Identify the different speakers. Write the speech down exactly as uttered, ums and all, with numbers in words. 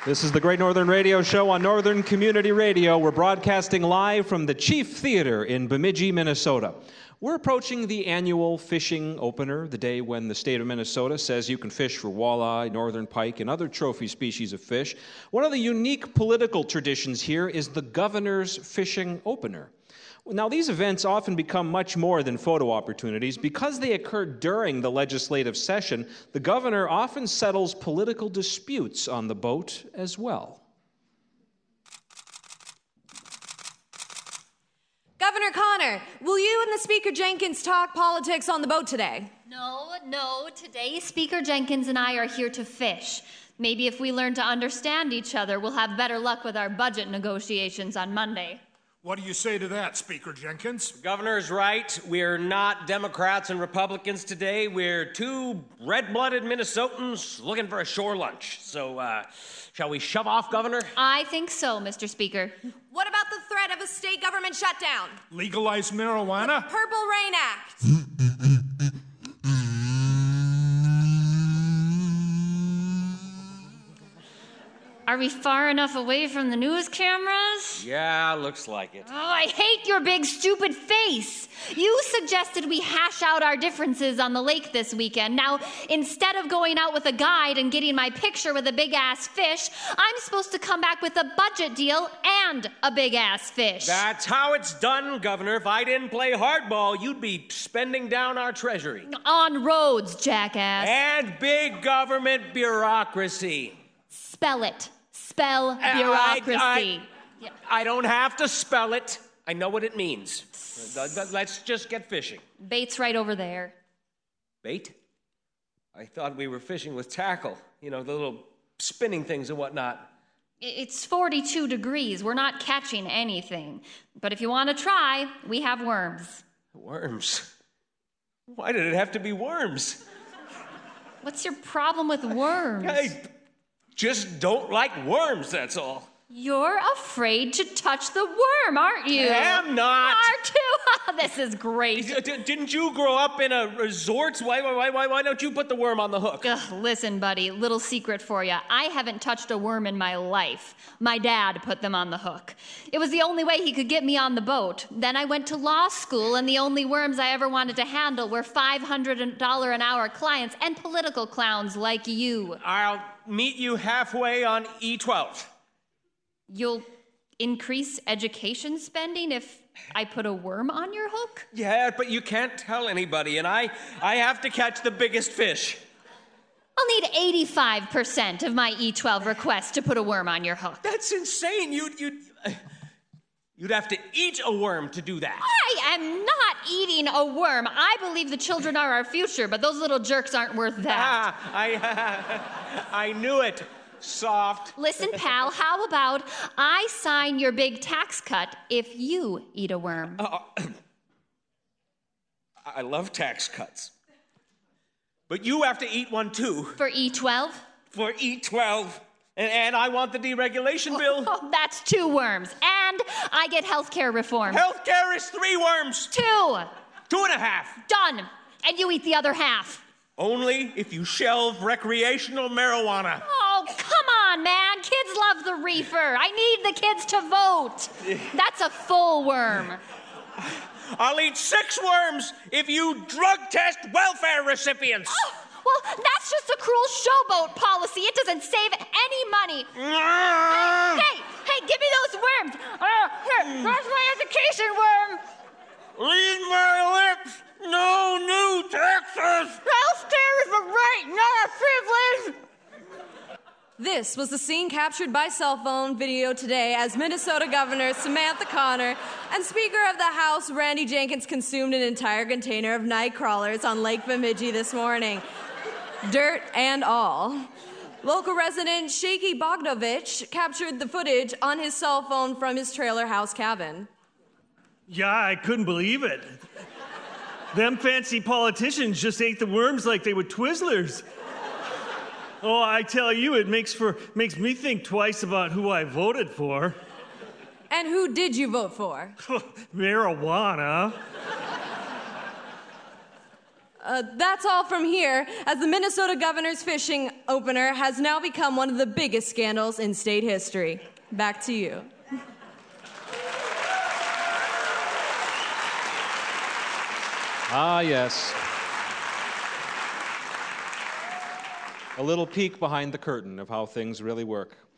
Speaker 1: This is the Great Northern Radio Show on Northern Community Radio. We're broadcasting live from the Chief Theater in Bemidji, Minnesota. We're approaching the annual fishing opener, the day when the state of Minnesota says you can fish for walleye, northern pike, and other trophy species of fish. One of the unique political traditions here is the governor's fishing opener. Now, these events often become much more than photo opportunities. Because they occur during the legislative session, the governor often settles political disputes on the boat as well.
Speaker 2: Governor Connor, will you and the Speaker Jenkins talk politics on the boat today?
Speaker 3: No, no. Today, Speaker Jenkins and I are here to fish. Maybe if we learn to understand each other, we'll have better luck with our budget negotiations on Monday.
Speaker 4: What do you say to that, Speaker Jenkins?
Speaker 5: The governor's right. We're not Democrats and Republicans today. We're two red-blooded Minnesotans looking for a shore lunch. So, uh, shall we shove off, Governor?
Speaker 3: I think so, Mister Speaker.
Speaker 2: What about the threat of a state government shutdown?
Speaker 4: Legalize marijuana?
Speaker 2: The Purple Rain Act.
Speaker 3: Are we far enough away from the news cameras?
Speaker 5: Yeah, looks like it.
Speaker 3: Oh, I hate your big stupid face. You suggested we hash out our differences on the lake this weekend. Now, instead of going out with a guide and getting my picture with a big-ass fish, I'm supposed to come back with a budget deal and a big-ass fish.
Speaker 5: That's how it's done, Governor. If I didn't play hardball, you'd be spending down our treasury.
Speaker 3: On roads, jackass.
Speaker 5: And big government bureaucracy.
Speaker 3: Spell it. Spell bureaucracy.
Speaker 5: I, I, I don't have to spell it. I know what it means. Let's just get fishing.
Speaker 3: Bait's right over there.
Speaker 5: Bait? I thought we were fishing with tackle. You know, the little spinning things and whatnot.
Speaker 3: It's forty-two degrees. We're not catching anything. But if you want to try, we have worms.
Speaker 5: Worms? Why did it have to be worms?
Speaker 3: What's your problem with worms?
Speaker 5: I just don't like worms, that's all.
Speaker 3: You're afraid to touch the worm, aren't you?
Speaker 5: I am not.
Speaker 3: Are too? This is great.
Speaker 5: D- didn't you grow up in a resort? Why, why, why, why don't you put the worm on the hook?
Speaker 3: Ugh, listen, buddy, little secret for you. I haven't touched a worm in my life. My dad put them on the hook. It was the only way he could get me on the boat. Then I went to law school, and the only worms I ever wanted to handle were five hundred dollars an hour clients and political clowns like you.
Speaker 5: I'll meet you halfway on E twelve.
Speaker 3: You'll increase education spending if I put a worm on your hook?
Speaker 5: Yeah, but you can't tell anybody, and I, I have to catch the biggest fish.
Speaker 3: I'll need eighty-five percent of my E twelve requests to put a worm on your hook.
Speaker 5: That's insane. You'd, you'd, uh, you'd have to eat a worm to do that.
Speaker 3: I am not eating a worm. I believe the children are our future, but those little jerks aren't worth that.
Speaker 5: Ah, I, uh, I knew it. Soft.
Speaker 3: Listen, pal, how about I sign your big tax cut if you eat a worm?
Speaker 5: Uh, I love tax cuts. But you have to eat one too.
Speaker 3: For E twelve?
Speaker 5: For E twelve. And, and I want the deregulation bill.
Speaker 3: Oh, that's two worms. And I get health care reform.
Speaker 5: Health care is three worms.
Speaker 3: Two.
Speaker 5: Two and a half.
Speaker 3: Done. And you eat the other half.
Speaker 5: Only if you shelve recreational marijuana.
Speaker 3: Oh, come on, man. Kids love the reefer. I need the kids to vote. That's a full worm.
Speaker 5: I'll eat six worms if you drug test welfare recipients.
Speaker 3: Oh, well, that's just a cruel showboat policy. It doesn't save any money. hey, hey, hey, give me those worms. Uh, here, that's my education worm.
Speaker 5: Leave my lips. No new taxes.
Speaker 3: Healthcare is a right, not a privilege.
Speaker 2: This was the scene captured by cell phone video today as Minnesota Governor Samantha Connor and Speaker of the House Randy Jenkins consumed an entire container of night crawlers on Lake Bemidji this morning. Dirt and all. Local resident Shaky Bogdanovich captured the footage on his cell phone from his trailer house cabin.
Speaker 6: Yeah, I couldn't believe it. Them fancy politicians just ate the worms like they were Twizzlers. Oh, I tell you, it makes for makes me think twice about who I voted for.
Speaker 2: And who did you vote for?
Speaker 6: Marijuana.
Speaker 2: Uh, that's all from here, as the Minnesota governor's fishing opener has now become one of the biggest scandals in state history. Back to you.
Speaker 1: Ah, yes. A little peek behind the curtain of how things really work.